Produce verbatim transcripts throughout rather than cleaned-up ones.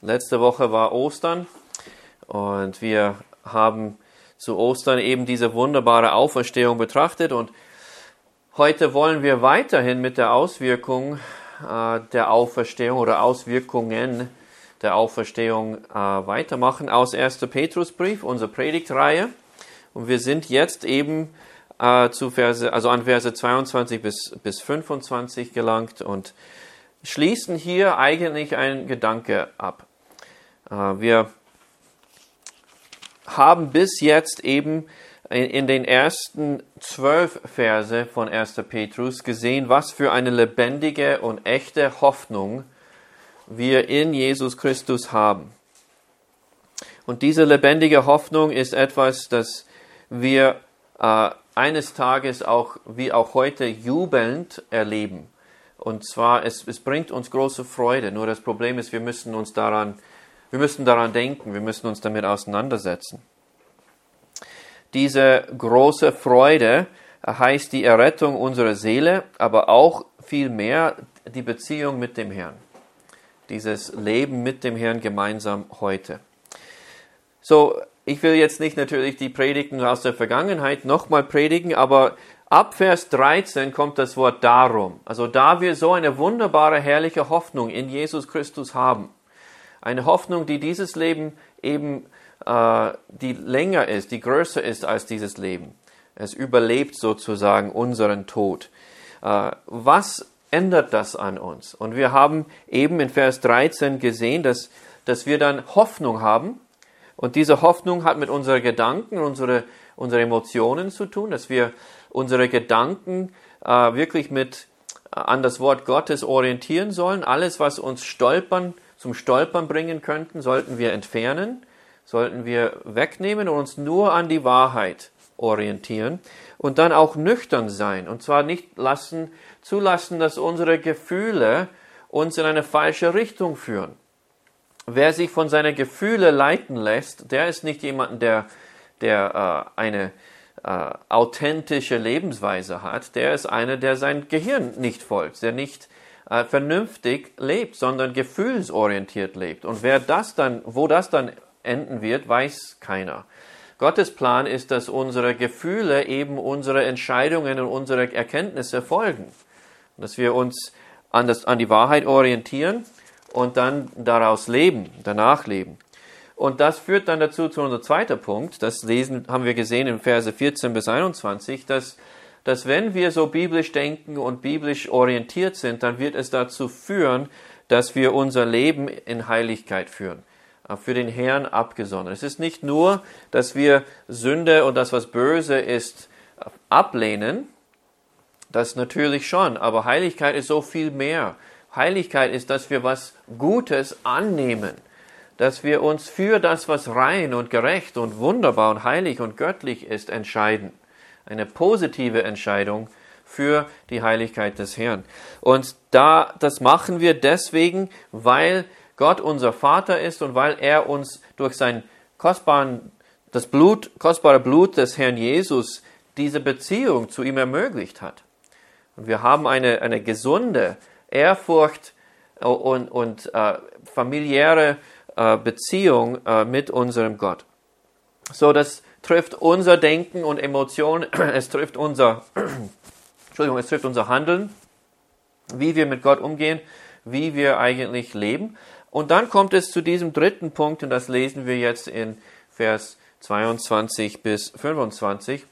Letzte Woche war Ostern und wir haben zu Ostern eben diese wunderbare Auferstehung betrachtet und heute wollen wir weiterhin mit der Auswirkung äh, der Auferstehung oder Auswirkungen der Auferstehung äh, weitermachen aus erster Petrusbrief, unsere Predigtreihe. Und wir sind jetzt eben äh, zu Verse, also an Verse zweiundzwanzig bis, bis fünfundzwanzig gelangt und schließen hier eigentlich einen Gedanke ab. Äh, wir haben bis jetzt eben in, in den ersten zwölf Verse von erster Petrus gesehen, was für eine lebendige und echte Hoffnung wir in Jesus Christus haben. Und diese lebendige Hoffnung ist etwas, das wir äh, eines Tages auch, wie auch heute, jubelnd erleben. Und zwar, es, es bringt uns große Freude. Nur das Problem ist, wir müssen uns daran, wir müssen daran denken, wir müssen uns damit auseinandersetzen. Diese große Freude heißt die Errettung unserer Seele, aber auch viel mehr die Beziehung mit dem Herrn. Dieses Leben mit dem Herrn gemeinsam heute. So, ich will jetzt nicht natürlich die Predigten aus der Vergangenheit nochmal predigen, aber ab Vers dreizehn kommt das Wort darum. Also da wir so eine wunderbare, herrliche Hoffnung in Jesus Christus haben. Eine Hoffnung, die dieses Leben eben, äh, die länger ist, die größer ist als dieses Leben. Es überlebt sozusagen unseren Tod. Äh, was ändert das an uns? Und wir haben eben in Vers dreizehn gesehen, dass, dass wir dann Hoffnung haben. Und diese Hoffnung hat mit unseren Gedanken, unsere, unsere Emotionen zu tun, dass wir unsere Gedanken äh, wirklich mit äh, an das Wort Gottes orientieren sollen. Alles, was uns stolpern, zum Stolpern bringen könnten, sollten wir entfernen, sollten wir wegnehmen und uns nur an die Wahrheit orientieren und dann auch nüchtern sein. Und zwar nicht lassen, zulassen, dass unsere Gefühle uns in eine falsche Richtung führen. Wer sich von seinen Gefühlen leiten lässt, der ist nicht jemand, der, der äh, eine äh, authentische Lebensweise hat. Der ist einer, der sein Gehirn nicht folgt, der nicht äh, vernünftig lebt, sondern gefühlsorientiert lebt. Und wer das dann, wo das dann enden wird, weiß keiner. Gottes Plan ist, dass unsere Gefühle eben unsere Entscheidungen und unsere Erkenntnisse folgen. Dass wir uns an, das, an die Wahrheit orientieren und dann daraus leben, danach leben. Und das führt dann dazu zu unserem zweiten Punkt, das lesen, haben wir gesehen in Verse vierzehn bis einundzwanzig, dass, dass wenn wir so biblisch denken und biblisch orientiert sind, dann wird es dazu führen, dass wir unser Leben in Heiligkeit führen, für den Herrn abgesondert. Es ist nicht nur, dass wir Sünde und das, was böse ist, ablehnen, das natürlich schon, aber Heiligkeit ist so viel mehr. Heiligkeit ist, dass wir was Gutes annehmen, dass wir uns für das, was rein und gerecht und wunderbar und heilig und göttlich ist, entscheiden. Eine positive Entscheidung für die Heiligkeit des Herrn. Und da, das machen wir deswegen, weil Gott unser Vater ist und weil er uns durch sein kostbaren, das Blut, kostbare Blut des Herrn Jesus diese Beziehung zu ihm ermöglicht hat. Und wir haben eine, eine gesunde Ehrfurcht und, und äh, familiäre äh, Beziehung äh, mit unserem Gott. So, das trifft unser Denken und Emotionen, es trifft unser, Entschuldigung, es trifft unser Handeln, wie wir mit Gott umgehen, wie wir eigentlich leben. Und dann kommt es zu diesem dritten Punkt, und das lesen wir jetzt in Vers zweiundzwanzig bis fünfundzwanzig,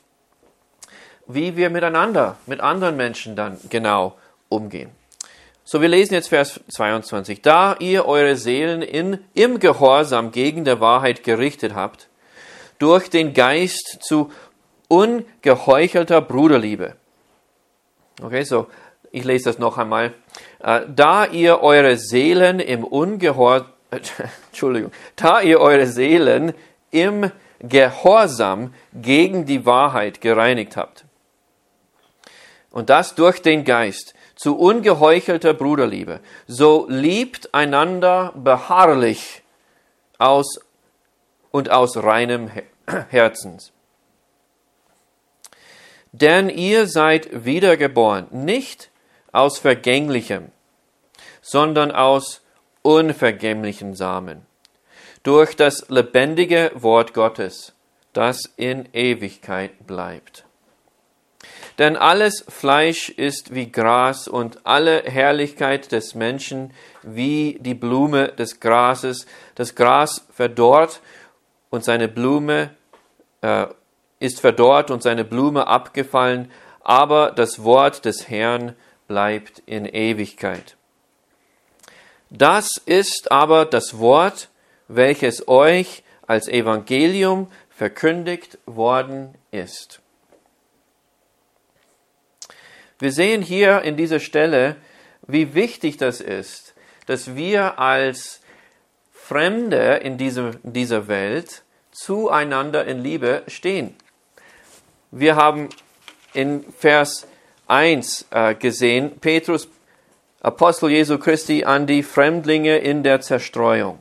wie wir miteinander, mit anderen Menschen dann genau umgehen. So, wir lesen jetzt Vers zweiundzwanzig. Da ihr eure Seelen in, im Gehorsam gegen der Wahrheit gerichtet habt, durch den Geist zu ungeheuchelter Bruderliebe. Okay, so, ich lese das noch einmal. Äh, da ihr eure Seelen im Ungehorsam, äh, Entschuldigung, da ihr eure Seelen im Gehorsam gegen die Wahrheit gereinigt habt. Und das durch den Geist zu ungeheuchelter Bruderliebe. So liebt einander beharrlich aus und aus reinem Herzens. Denn ihr seid wiedergeboren, nicht aus Vergänglichem, sondern aus unvergänglichen Samen, durch das lebendige Wort Gottes, das in Ewigkeit bleibt. Denn alles Fleisch ist wie Gras und alle Herrlichkeit des Menschen wie die Blume des Grases. Das Gras verdorrt und seine Blume äh, ist verdorrt und seine Blume abgefallen, aber das Wort des Herrn bleibt in Ewigkeit. Das ist aber das Wort, welches euch als Evangelium verkündigt worden ist. Wir sehen hier in dieser Stelle, wie wichtig das ist, dass wir als Fremde in dieser, dieser Welt zueinander in Liebe stehen. Wir haben in Vers eins äh, gesehen, Petrus, Apostel Jesu Christi, an die Fremdlinge in der Zerstreuung.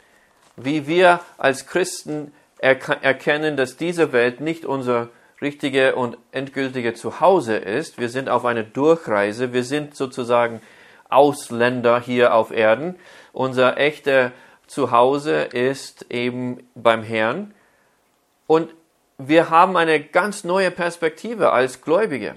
Wie wir als Christen erk- erkennen, dass diese Welt nicht unser richtige und endgültige Zuhause ist. Wir sind auf einer Durchreise. Wir sind sozusagen Ausländer hier auf Erden. Unser echter Zuhause ist eben beim Herrn. Und wir haben eine ganz neue Perspektive als Gläubige.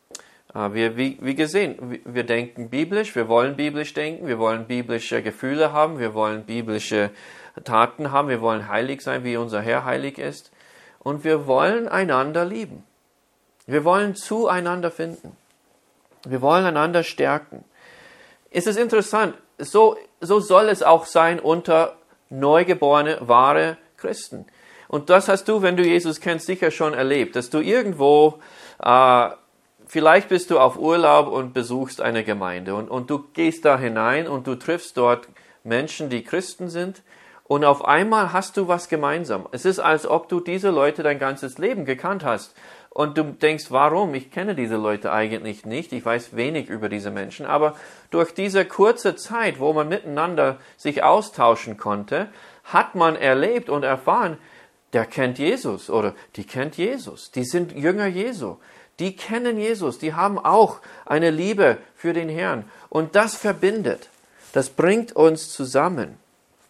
Wir, wie, wie gesehen, wir denken biblisch, wir wollen biblisch denken, wir wollen biblische Gefühle haben, wir wollen biblische Taten haben, wir wollen heilig sein, wie unser Herr heilig ist. Und wir wollen einander lieben. Wir wollen zueinander finden. Wir wollen einander stärken. Es ist interessant, so, so soll es auch sein unter neugeborene, wahre Christen. Und das hast du, wenn du Jesus kennst, sicher schon erlebt, dass du irgendwo, äh, vielleicht bist du auf Urlaub und besuchst eine Gemeinde und, und du gehst da hinein und du triffst dort Menschen, die Christen sind. Und auf einmal hast du was gemeinsam. Es ist, als ob du diese Leute dein ganzes Leben gekannt hast. Und du denkst, warum? Ich kenne diese Leute eigentlich nicht. Ich weiß wenig über diese Menschen. Aber durch diese kurze Zeit, wo man miteinander sich austauschen konnte, hat man erlebt und erfahren, der kennt Jesus oder die kennt Jesus. Die sind Jünger Jesu. Die kennen Jesus. Die haben auch eine Liebe für den Herrn. Und das verbindet. Das bringt uns zusammen.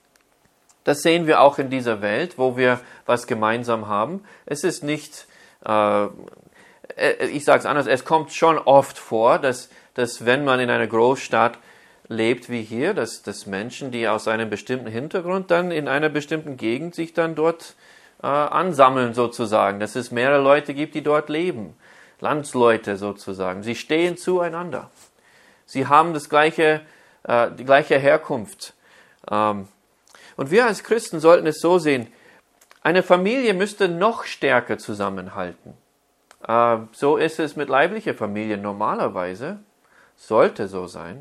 Das sehen wir auch in dieser Welt, wo wir was gemeinsam haben. Es ist nicht, äh, ich sage es anders, es kommt schon oft vor, dass, dass wenn man in einer Großstadt lebt wie hier, dass, dass Menschen, die aus einem bestimmten Hintergrund dann in einer bestimmten Gegend sich dann dort äh, ansammeln sozusagen. Dass es mehrere Leute gibt, die dort leben. Landsleute sozusagen. Sie stehen zueinander. Sie haben das gleiche, äh, die gleiche Herkunft. Ähm, Und wir als Christen sollten es so sehen, eine Familie müsste noch stärker zusammenhalten. Äh, so ist es mit leiblicher Familie normalerweise, sollte so sein.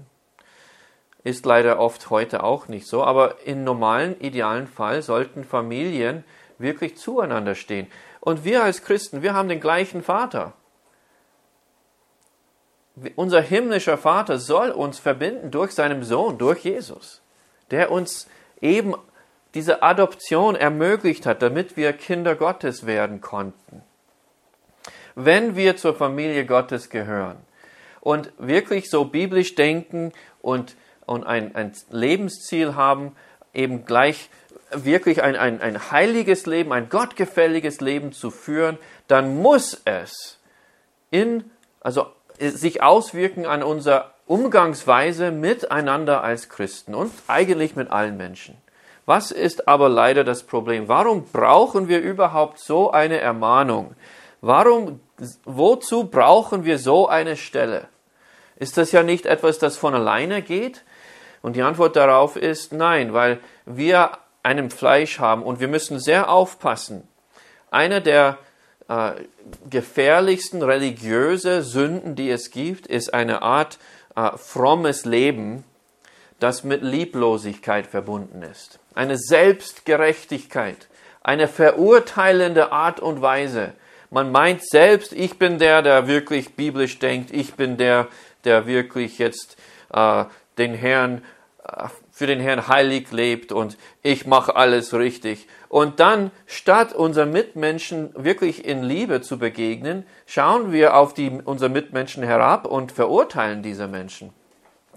Ist leider oft heute auch nicht so, aber im normalen, idealen Fall sollten Familien wirklich zueinander stehen. Und wir als Christen, wir haben den gleichen Vater. Unser himmlischer Vater soll uns verbinden durch seinen Sohn, durch Jesus, der uns eben diese Adoption ermöglicht hat, damit wir Kinder Gottes werden konnten. Wenn wir zur Familie Gottes gehören und wirklich so biblisch denken und, und ein, ein Lebensziel haben, eben gleich wirklich ein, ein, ein heiliges Leben, ein gottgefälliges Leben zu führen, dann muss es in, also sich auswirken an unsere Umgangsweise miteinander als Christen und eigentlich mit allen Menschen. Was ist aber leider das Problem? Warum brauchen wir überhaupt so eine Ermahnung? Warum, wozu brauchen wir so eine Stelle? Ist das ja nicht etwas, das von alleine geht? Und die Antwort darauf ist nein, weil wir einen Fleisch haben und wir müssen sehr aufpassen. Eine der äh, gefährlichsten religiöse Sünden, die es gibt, ist eine Art äh, frommes Leben, das mit Lieblosigkeit verbunden ist. Eine Selbstgerechtigkeit, eine verurteilende Art und Weise. Man meint selbst, ich bin der, der wirklich biblisch denkt, ich bin der, der wirklich jetzt äh, den Herrn, äh, für den Herrn heilig lebt und ich mache alles richtig. Und dann, statt unseren Mitmenschen wirklich in Liebe zu begegnen, schauen wir auf die, unsere Mitmenschen herab und verurteilen diese Menschen.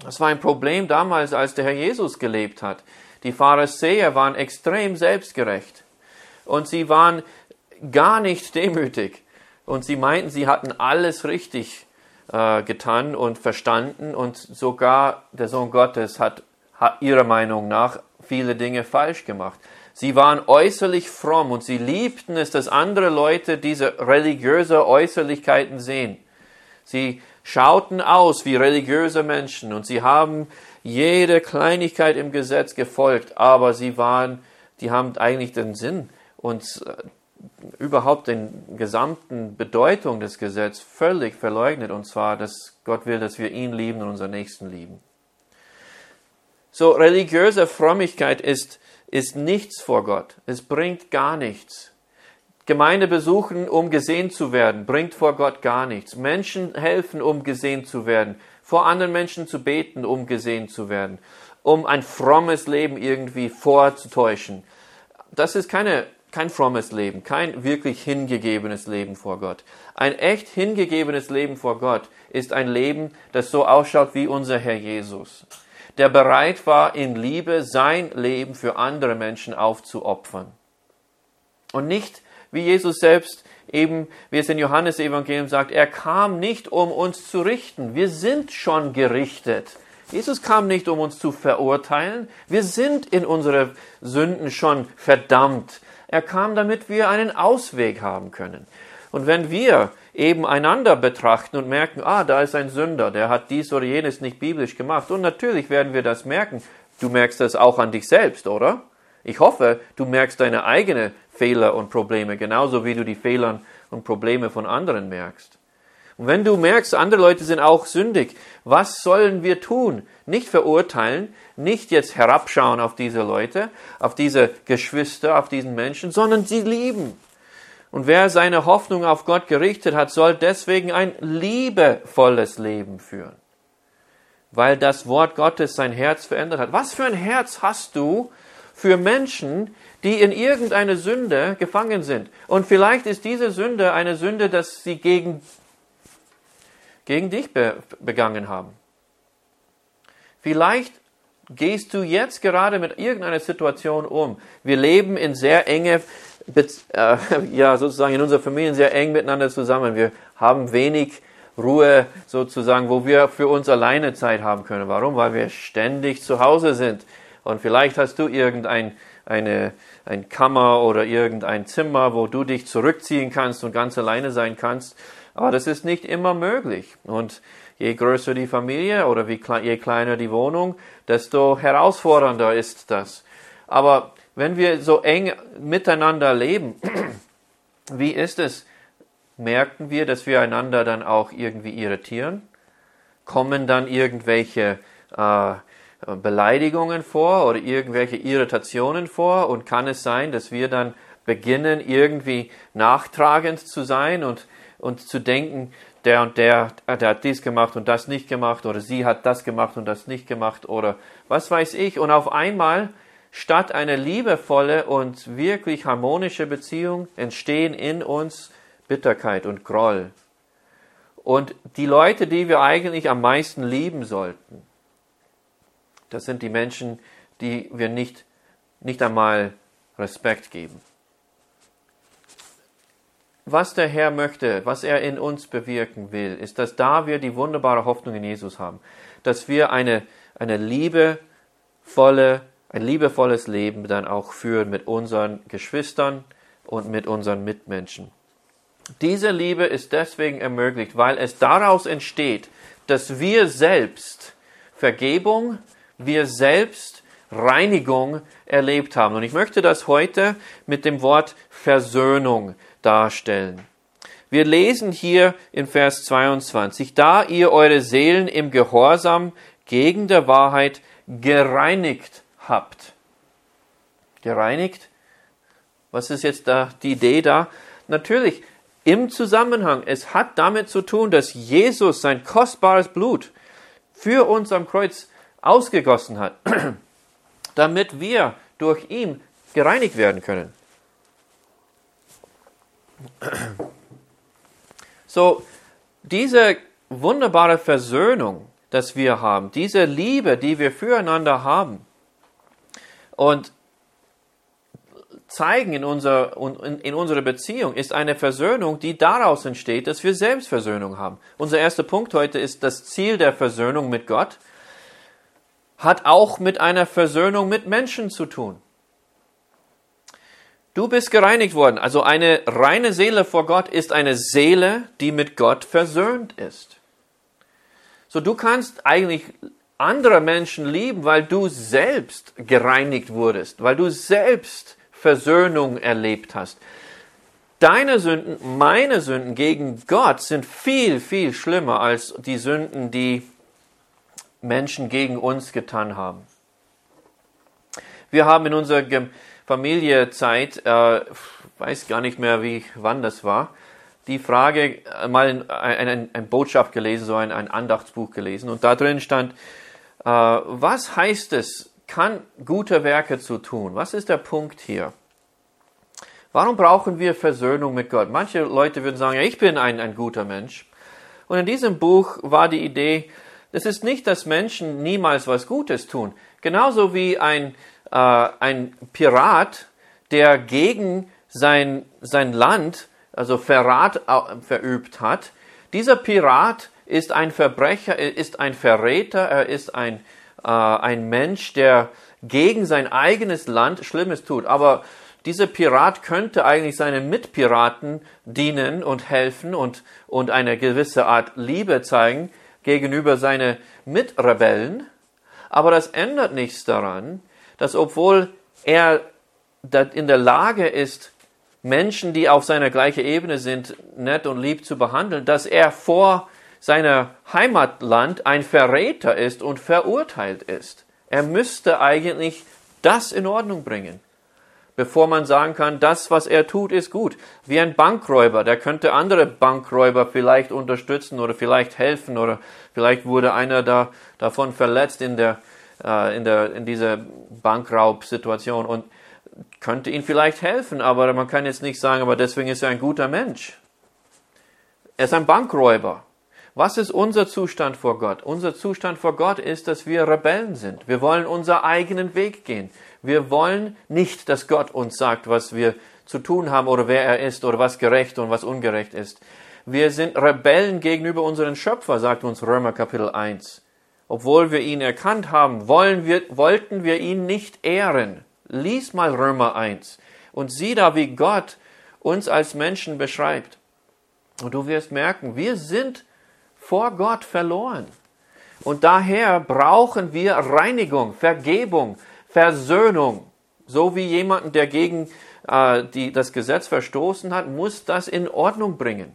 Das war ein Problem damals, als der Herr Jesus gelebt hat. Die Pharisäer waren extrem selbstgerecht und sie waren gar nicht demütig. Und sie meinten, sie hatten alles richtig äh, getan und verstanden und sogar der Sohn Gottes hat, hat ihrer Meinung nach viele Dinge falsch gemacht. Sie waren äußerlich fromm und sie liebten es, dass andere Leute diese religiöse Äußerlichkeiten sehen. Sie schauten aus wie religiöse Menschen und sie haben jede Kleinigkeit im Gesetz gefolgt, aber sie waren, die haben eigentlich den Sinn und äh, überhaupt den gesamten Bedeutung des Gesetzes völlig verleugnet, und zwar, dass Gott will, dass wir ihn lieben und unseren Nächsten lieben. So, religiöse Frömmigkeit ist, ist nichts vor Gott. Es bringt gar nichts. Gemeinde besuchen, um gesehen zu werden, bringt vor Gott gar nichts. Menschen helfen, um gesehen zu werden. Vor anderen Menschen zu beten, um gesehen zu werden. Um ein frommes Leben irgendwie vorzutäuschen. Das ist keine Kein frommes Leben, kein wirklich hingegebenes Leben vor Gott. Ein echt hingegebenes Leben vor Gott ist ein Leben, das so ausschaut wie unser Herr Jesus, der bereit war, in Liebe sein Leben für andere Menschen aufzuopfern. Und nicht, wie Jesus selbst eben, wie es in Johannes Evangelium sagt, er kam nicht, um uns zu richten. Wir sind schon gerichtet. Jesus kam nicht, um uns zu verurteilen. Wir sind in unsere Sünden schon verdammt. Er kam, damit wir einen Ausweg haben können. Und wenn wir eben einander betrachten und merken, ah, da ist ein Sünder, der hat dies oder jenes nicht biblisch gemacht. Und natürlich werden wir das merken. Du merkst das auch an dich selbst, oder? Ich hoffe, du merkst deine eigenen Fehler und Probleme, genauso wie du die Fehler und Probleme von anderen merkst. Und wenn du merkst, andere Leute sind auch sündig, was sollen wir tun? Nicht verurteilen, nicht jetzt herabschauen auf diese Leute, auf diese Geschwister, auf diesen Menschen, sondern sie lieben. Und wer seine Hoffnung auf Gott gerichtet hat, soll deswegen ein liebevolles Leben führen. Weil das Wort Gottes sein Herz verändert hat. Was für ein Herz hast du für Menschen, die in irgendeine Sünde gefangen sind? Und vielleicht ist diese Sünde eine Sünde, dass sie gegen gegen dich be- begangen haben. Vielleicht gehst du jetzt gerade mit irgendeiner Situation um. Wir leben in sehr enge, äh, ja sozusagen in unserer Familie sehr eng miteinander zusammen. Wir haben wenig Ruhe sozusagen, wo wir für uns alleine Zeit haben können. Warum? Weil wir ständig zu Hause sind. Und vielleicht hast du irgendein eine, ein Kammer oder irgendein Zimmer, wo du dich zurückziehen kannst und ganz alleine sein kannst. Aber das ist nicht immer möglich. Und je größer die Familie oder wie, je kleiner die Wohnung, desto herausfordernder ist das. Aber wenn wir so eng miteinander leben, wie ist es? Merken wir, dass wir einander dann auch irgendwie irritieren? Kommen dann irgendwelche äh, Beleidigungen vor oder irgendwelche Irritationen vor? Und kann es sein, dass wir dann beginnen, irgendwie nachtragend zu sein und und zu denken, der und der, der hat dies gemacht und das nicht gemacht oder sie hat das gemacht und das nicht gemacht oder was weiß ich. Und auf einmal, statt eine liebevolle und wirklich harmonische Beziehung, entstehen in uns Bitterkeit und Groll. Und die Leute, die wir eigentlich am meisten lieben sollten, das sind die Menschen, die wir nicht, nicht einmal Respekt geben. Was der Herr möchte, was er in uns bewirken will, ist, dass da wir die wunderbare Hoffnung in Jesus haben, dass wir eine, eine liebevolle, ein liebevolles Leben dann auch führen mit unseren Geschwistern und mit unseren Mitmenschen. Diese Liebe ist deswegen ermöglicht, weil es daraus entsteht, dass wir selbst Vergebung, wir selbst Reinigung erlebt haben. Und ich möchte das heute mit dem Wort Versöhnung darstellen. Wir lesen hier in Vers zweiundzwanzig, da ihr eure Seelen im Gehorsam gegen der Wahrheit gereinigt habt. Gereinigt? Was ist jetzt da die Idee da? Natürlich, im Zusammenhang, es hat damit zu tun, dass Jesus sein kostbares Blut für uns am Kreuz ausgegossen hat, damit wir durch ihn gereinigt werden können. So, diese wunderbare Versöhnung, das wir haben, diese Liebe, die wir füreinander haben und zeigen in, unser, in, in unserer Beziehung, ist eine Versöhnung, die daraus entsteht, dass wir selbst Versöhnung haben. Unser erster Punkt heute ist das Ziel der Versöhnung mit Gott, hat auch mit einer Versöhnung mit Menschen zu tun. Du bist gereinigt worden. Also eine reine Seele vor Gott ist eine Seele, die mit Gott versöhnt ist. So, du kannst eigentlich andere Menschen lieben, weil du selbst gereinigt wurdest, weil du selbst Versöhnung erlebt hast. Deine Sünden, meine Sünden gegen Gott sind viel, viel schlimmer als die Sünden, die Menschen gegen uns getan haben. Wir haben in unserer Familienzeit, äh, weiß gar nicht mehr, wie, wann das war, die Frage, äh, mal eine ein, ein Botschaft gelesen, so ein, ein Andachtsbuch gelesen, und da drin stand, äh, was heißt es, kann gute Werke zu tun? Was ist der Punkt hier? Warum brauchen wir Versöhnung mit Gott? Manche Leute würden sagen, ja, ich bin ein, ein guter Mensch. Und in diesem Buch war die Idee, es ist nicht, dass Menschen niemals was Gutes tun. Genauso wie ein, äh, ein Pirat, der gegen sein, sein Land, also Verrat äh, verübt hat. Dieser Pirat ist ein Verbrecher, er ist ein Verräter, er ist ein, äh, ein Mensch, der gegen sein eigenes Land Schlimmes tut. Aber dieser Pirat könnte eigentlich seinen Mitpiraten dienen und helfen und, und eine gewisse Art Liebe zeigen gegenüber seinen Mitrebellen. Aber das ändert nichts daran, dass obwohl er in der Lage ist, Menschen, die auf seiner gleichen Ebene sind, nett und lieb zu behandeln, dass er vor seiner Heimatland ein Verräter ist und verurteilt ist. Er müsste eigentlich das in Ordnung bringen, bevor man sagen kann, das, was er tut, ist gut. Wie ein Bankräuber, der könnte andere Bankräuber vielleicht unterstützen oder vielleicht helfen oder vielleicht wurde einer da, davon verletzt in der, äh, in der, in dieser Bankraubsituation und könnte ihm vielleicht helfen, aber man kann jetzt nicht sagen, aber deswegen ist er ein guter Mensch. Er ist ein Bankräuber. Was ist unser Zustand vor Gott? Unser Zustand vor Gott ist, dass wir Rebellen sind. Wir wollen unseren eigenen Weg gehen. Wir wollen nicht, dass Gott uns sagt, was wir zu tun haben oder wer er ist oder was gerecht und was ungerecht ist. Wir sind Rebellen gegenüber unserem Schöpfer, sagt uns Römer Kapitel eins. Obwohl wir ihn erkannt haben, wollen wir, wollten wir ihn nicht ehren. Lies mal Römer eins und sieh da, wie Gott uns als Menschen beschreibt. Und du wirst merken, wir sind vor Gott verloren. Und daher brauchen wir Reinigung, Vergebung, Versöhnung. So wie jemanden, der gegen äh, die, das Gesetz verstoßen hat, muss das in Ordnung bringen.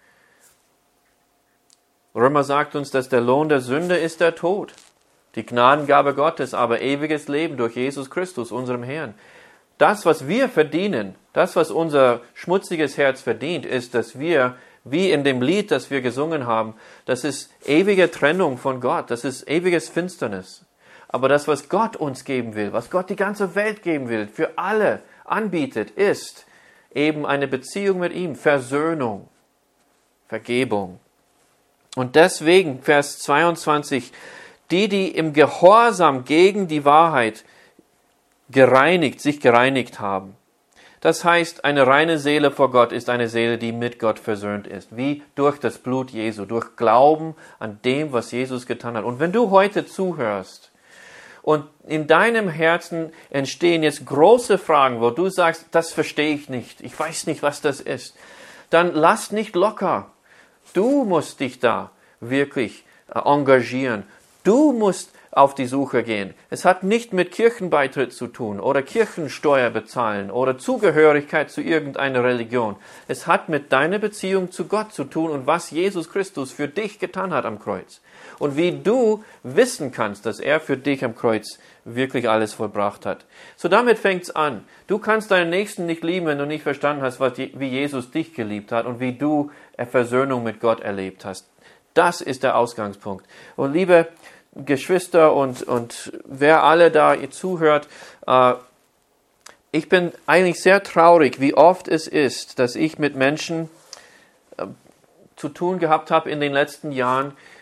Römer sagt uns, dass der Lohn der Sünde ist der Tod. Die Gnadengabe Gottes, aber ewiges Leben durch Jesus Christus, unserem Herrn. Das, was wir verdienen, das, was unser schmutziges Herz verdient, ist, dass wir, wie in dem Lied, das wir gesungen haben, das ist ewige Trennung von Gott, das ist ewiges Finsternis. Aber das, was Gott uns geben will, was Gott die ganze Welt geben will, für alle anbietet, ist eben eine Beziehung mit ihm, Versöhnung, Vergebung. Und deswegen, Vers zweiundzwanzig, die, die im Gehorsam gegen die Wahrheit gereinigt, sich gereinigt haben. Das heißt, eine reine Seele vor Gott ist eine Seele, die mit Gott versöhnt ist, wie durch das Blut Jesu, durch Glauben an dem, was Jesus getan hat. Und wenn du heute zuhörst und in deinem Herzen entstehen jetzt große Fragen, wo du sagst, das verstehe ich nicht, ich weiß nicht, was das ist, dann lass nicht locker. Du musst dich da wirklich engagieren. Du musst auf die Suche gehen. Es hat nicht mit Kirchenbeitritt zu tun oder Kirchensteuer bezahlen oder Zugehörigkeit zu irgendeiner Religion. Es hat mit deiner Beziehung zu Gott zu tun und was Jesus Christus für dich getan hat am Kreuz. Und wie du wissen kannst, dass er für dich am Kreuz wirklich alles vollbracht hat. So damit fängt's an. Du kannst deinen Nächsten nicht lieben, wenn du nicht verstanden hast, was, wie Jesus dich geliebt hat und wie du Versöhnung mit Gott erlebt hast. Das ist der Ausgangspunkt. Und liebe Geschwister und, und wer alle da zuhört, äh, ich bin eigentlich sehr traurig, wie oft es ist, dass ich mit Menschen äh, zu tun gehabt habe in den letzten Jahren,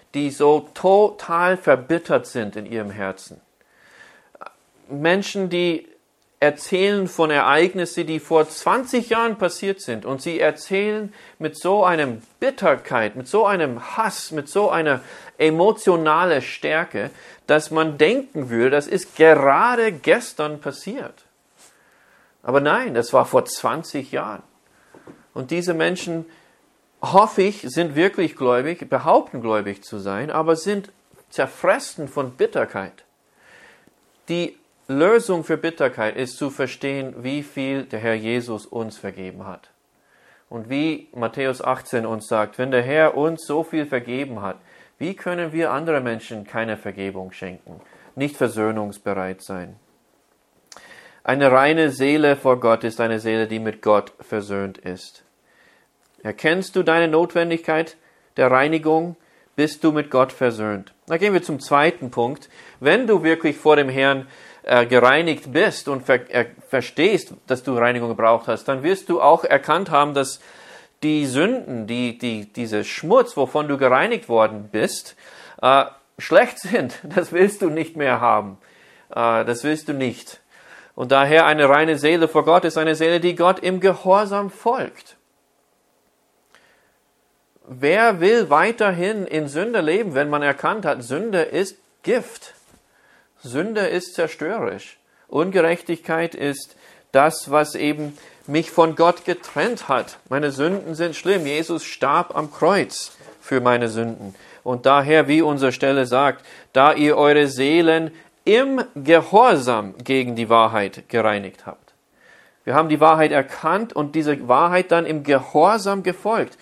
die so total verbittert sind in ihrem Herzen. Menschen, die erzählen von Ereignissen, die vor zwanzig Jahren passiert sind. Und sie erzählen mit so einem Bitterkeit, mit so einem Hass, mit so einer emotionalen Stärke, dass man denken würde, das ist gerade gestern passiert. Aber nein, das war vor zwanzig Jahren. Und diese Menschen, hoffe ich, sind wirklich gläubig, behaupten gläubig zu sein, aber sind zerfressen von Bitterkeit. Die Lösung für Bitterkeit ist zu verstehen, wie viel der Herr Jesus uns vergeben hat. Und wie Matthäus achtzehn uns sagt, wenn der Herr uns so viel vergeben hat, wie können wir anderen Menschen keine Vergebung schenken, nicht versöhnungsbereit sein? Eine reine Seele vor Gott ist eine Seele, die mit Gott versöhnt ist. Erkennst du deine Notwendigkeit der Reinigung? Bist du mit Gott versöhnt? Da gehen wir zum zweiten Punkt. Wenn du wirklich vor dem Herrn äh, gereinigt bist und ver äh, verstehst, dass du Reinigung gebraucht hast, dann wirst du auch erkannt haben, dass die Sünden, die, die, diese Schmutz, wovon du gereinigt worden bist, äh, schlecht sind. Das willst du nicht mehr haben. Äh, das willst du nicht. Und daher eine reine Seele vor Gott ist eine Seele, die Gott im Gehorsam folgt. Wer will weiterhin in Sünde leben, wenn man erkannt hat, Sünde ist Gift. Sünde ist zerstörerisch. Ungerechtigkeit ist das, was eben mich von Gott getrennt hat. Meine Sünden sind schlimm. Jesus starb am Kreuz für meine Sünden. Und daher, wie unsere Stelle sagt, da ihr eure Seelen im Gehorsam gegen die Wahrheit gereinigt habt. Wir haben die Wahrheit erkannt und diese Wahrheit dann im Gehorsam gefolgt.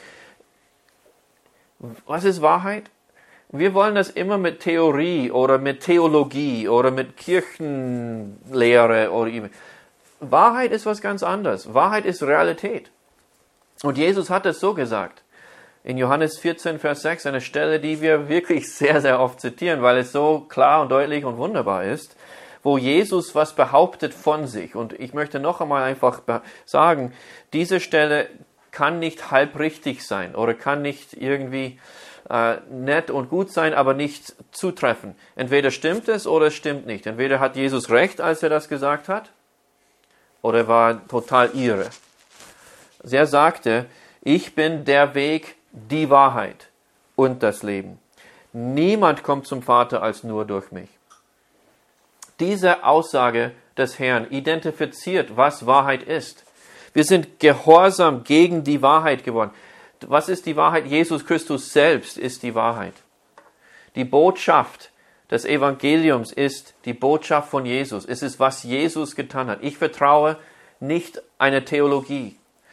Was ist Wahrheit? Wir wollen das immer mit Theorie oder mit Theologie oder mit Kirchenlehre oder Wahrheit ist was ganz anderes. Wahrheit ist Realität. Und Jesus hat es so gesagt. In Johannes vierzehn, Vers sechs, eine Stelle, die wir wirklich sehr, sehr oft zitieren, weil es so klar und deutlich und wunderbar ist, wo Jesus was behauptet von sich. Und ich möchte noch einmal einfach sagen, diese Stelle kann nicht halb richtig sein oder kann nicht irgendwie äh, nett und gut sein, aber nicht zutreffen. Entweder stimmt es oder es stimmt nicht. Entweder hat Jesus recht, als er das gesagt hat, oder er war total irre. Er sagte, ich bin der Weg, die Wahrheit und das Leben. Niemand kommt zum Vater als nur durch mich. Diese Aussage des Herrn identifiziert, was Wahrheit ist. Wir sind gehorsam gegen die Wahrheit geworden. Was ist die Wahrheit? Jesus Christus selbst ist die Wahrheit. Die Botschaft des Evangeliums ist die Botschaft von Jesus. Es ist, was Jesus getan hat. Ich vertraue nicht einer Theologie.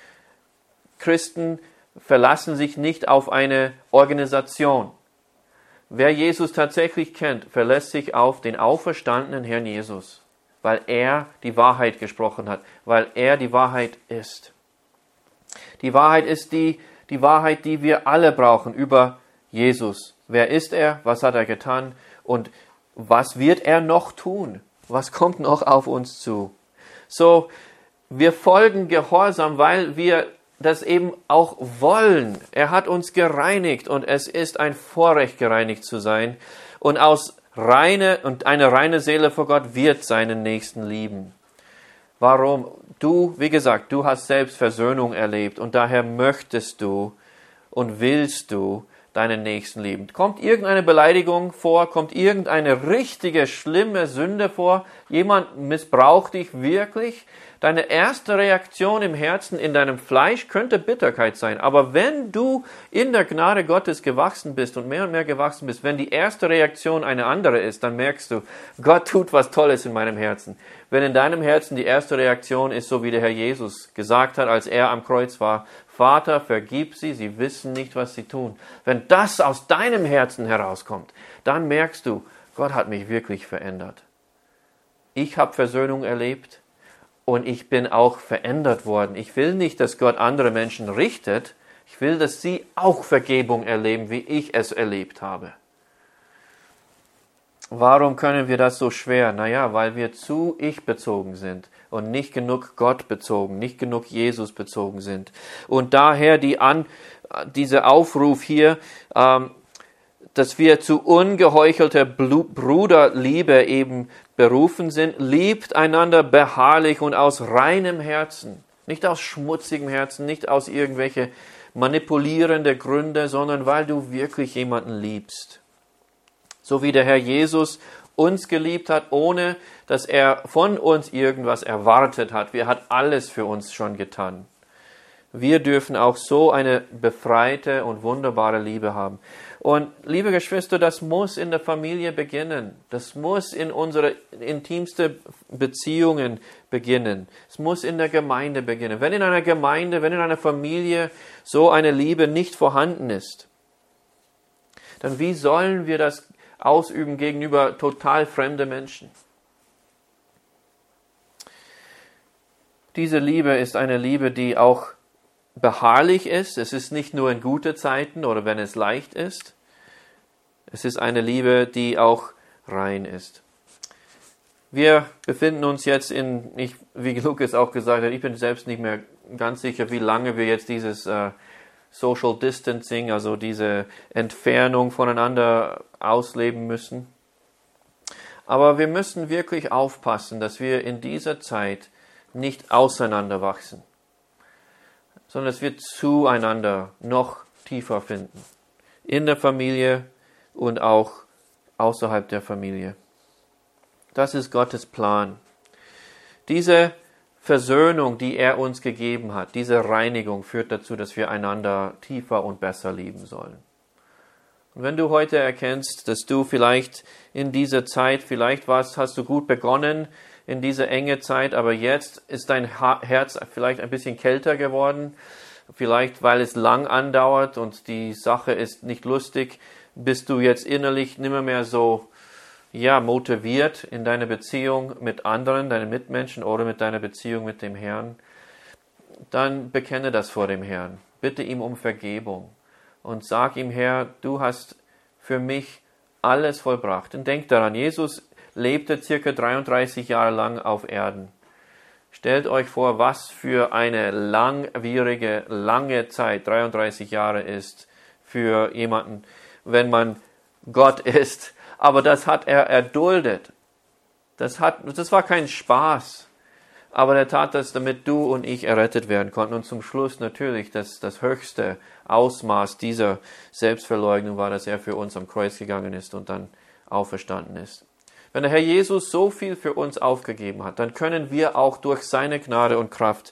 Christen verlassen sich nicht auf eine Organisation. Wer Jesus tatsächlich kennt, verlässt sich auf den auferstandenen Herrn Jesus, weil er die Wahrheit gesprochen hat, weil er die Wahrheit ist. Die Wahrheit ist die, die Wahrheit, die wir alle brauchen über Jesus. Wer ist er? Was hat er getan? Und was wird er noch tun? Was kommt noch auf uns zu? So, wir folgen Gehorsam, weil wir das eben auch wollen. Er hat uns gereinigt und es ist ein Vorrecht, gereinigt zu sein. Und aus reine und eine reine Seele vor Gott wird seinen Nächsten lieben. Warum? Du, wie gesagt, du hast selbst Versöhnung erlebt und daher möchtest du und willst du deinen Nächsten lieben. Kommt irgendeine Beleidigung vor? Kommt irgendeine richtige, schlimme Sünde vor? Jemand missbraucht dich wirklich? Deine erste Reaktion im Herzen, in deinem Fleisch könnte Bitterkeit sein. Aber wenn du in der Gnade Gottes gewachsen bist und mehr und mehr gewachsen bist, wenn die erste Reaktion eine andere ist, dann merkst du, Gott tut was Tolles in meinem Herzen. Wenn in deinem Herzen die erste Reaktion ist, so wie der Herr Jesus gesagt hat, als er am Kreuz war, Vater, vergib sie, sie wissen nicht, was sie tun. Wenn das aus deinem Herzen herauskommt, dann merkst du, Gott hat mich wirklich verändert. Ich habe Versöhnung erlebt. Und ich bin auch verändert worden. Ich will nicht, dass Gott andere Menschen richtet. Ich will, dass sie auch Vergebung erleben, wie ich es erlebt habe. Warum können wir das so schwer? Naja, weil wir zu ich-bezogen sind und nicht genug Gott bezogen, nicht genug Jesus bezogen sind. Und daher die An, dieser Aufruf hier, ähm, dass wir zu ungeheuchelter Bruderliebe eben berufen sind. Liebt einander beharrlich und aus reinem Herzen. Nicht aus schmutzigem Herzen, nicht aus irgendwelche manipulierende Gründe, sondern weil du wirklich jemanden liebst. So wie der Herr Jesus uns geliebt hat, ohne dass er von uns irgendwas erwartet hat. Er hat alles für uns schon getan. Wir dürfen auch so eine befreite und wunderbare Liebe haben. Und liebe Geschwister, das muss in der Familie beginnen. Das muss in unsere intimste Beziehungen beginnen. Es muss in der Gemeinde beginnen. Wenn in einer Gemeinde, wenn in einer Familie so eine Liebe nicht vorhanden ist, dann wie sollen wir das ausüben gegenüber total fremden Menschen? Diese Liebe ist eine Liebe, die auch beharrlich ist. Es ist nicht nur in guten Zeiten oder wenn es leicht ist. Es ist eine Liebe, die auch rein ist. Wir befinden uns jetzt in, ich, wie Lukas auch gesagt hat, ich bin selbst nicht mehr ganz sicher, wie lange wir jetzt dieses äh, Social Distancing, also diese Entfernung voneinander ausleben müssen. Aber wir müssen wirklich aufpassen, dass wir in dieser Zeit nicht auseinanderwachsen, sondern dass wir zueinander noch tiefer finden. In der Familie und auch außerhalb der Familie. Das ist Gottes Plan. Diese Versöhnung, die er uns gegeben hat, diese Reinigung führt dazu, dass wir einander tiefer und besser lieben sollen. Und wenn du heute erkennst, dass du vielleicht in dieser Zeit, vielleicht warst, hast du gut begonnen in dieser enge Zeit, aber jetzt ist dein Herz vielleicht ein bisschen kälter geworden, vielleicht weil es lang andauert und die Sache ist nicht lustig, bist du jetzt innerlich nimmer mehr so ja, motiviert in deiner Beziehung mit anderen, deinen Mitmenschen oder mit deiner Beziehung mit dem Herrn, dann bekenne das vor dem Herrn. Bitte ihm um Vergebung und sag ihm, Herr, du hast für mich alles vollbracht. Und denk daran, Jesus lebte circa dreiunddreißig Jahre lang auf Erden. Stellt euch vor, was für eine langwierige, lange Zeit dreiunddreißig Jahre ist für jemanden, wenn man Gott ist. Aber das hat er erduldet. Das hat, das war kein Spaß. Aber er tat das, damit du und ich errettet werden konnten. Und zum Schluss natürlich, das, das höchste Ausmaß dieser Selbstverleugnung war, dass er für uns am Kreuz gegangen ist und dann auferstanden ist. Wenn der Herr Jesus so viel für uns aufgegeben hat, dann können wir auch durch seine Gnade und Kraft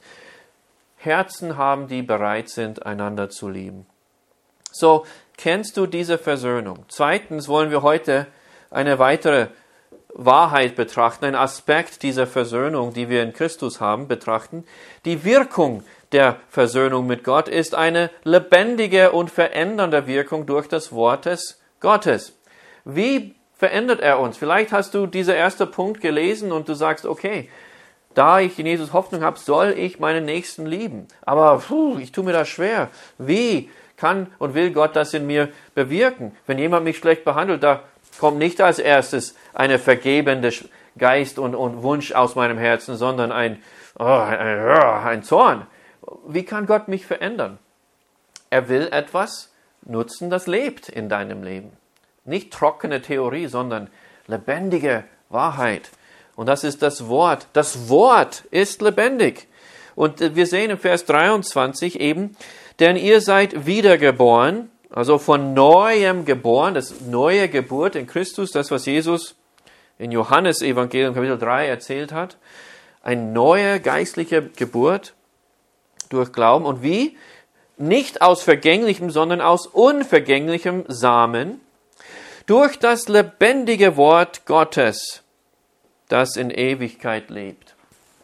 Herzen haben, die bereit sind, einander zu lieben. So, kennst du diese Versöhnung? Zweitens wollen wir heute eine weitere Wahrheit betrachten, einen Aspekt dieser Versöhnung, die wir in Christus haben, betrachten. Die Wirkung der Versöhnung mit Gott ist eine lebendige und verändernde Wirkung durch das Wort des Gottes. Wie verändert er uns? Vielleicht hast du diesen ersten Punkt gelesen und du sagst, okay, da ich in Jesus Hoffnung habe, soll ich meinen Nächsten lieben. Aber puh, ich tue mir das schwer. Wie kann und will Gott das in mir bewirken? Wenn jemand mich schlecht behandelt, da kommt nicht als erstes eine vergebende Geist und, und Wunsch aus meinem Herzen, sondern ein, oh, ein, ein Zorn. Wie kann Gott mich verändern? Er will etwas nutzen, das lebt in deinem Leben. Nicht trockene Theorie, sondern lebendige Wahrheit. Und das ist das Wort. Das Wort ist lebendig. Und wir sehen im Vers dreiundzwanzig eben, denn ihr seid wiedergeboren, also von Neuem geboren, das neue Geburt in Christus, das, was Jesus in Johannes Evangelium Kapitel drei erzählt hat. Eine neue geistliche Geburt durch Glauben. Und wie? Nicht aus vergänglichem, sondern aus unvergänglichem Samen, durch das lebendige Wort Gottes, das in Ewigkeit lebt.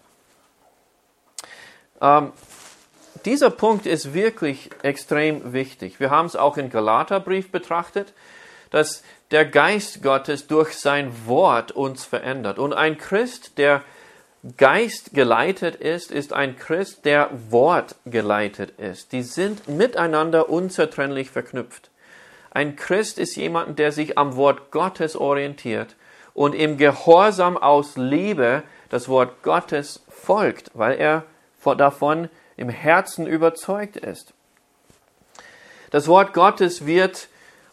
Ähm, dieser Punkt ist wirklich extrem wichtig. Wir haben es auch im Galaterbrief betrachtet, dass der Geist Gottes durch sein Wort uns verändert. Und ein Christ, der Geist geleitet ist, ist ein Christ, der Wort geleitet ist. Die sind miteinander unzertrennlich verknüpft. Ein Christ ist jemand, der sich am Wort Gottes orientiert und im Gehorsam aus Liebe das Wort Gottes folgt, weil er davon im Herzen überzeugt ist. Das Wort Gottes wird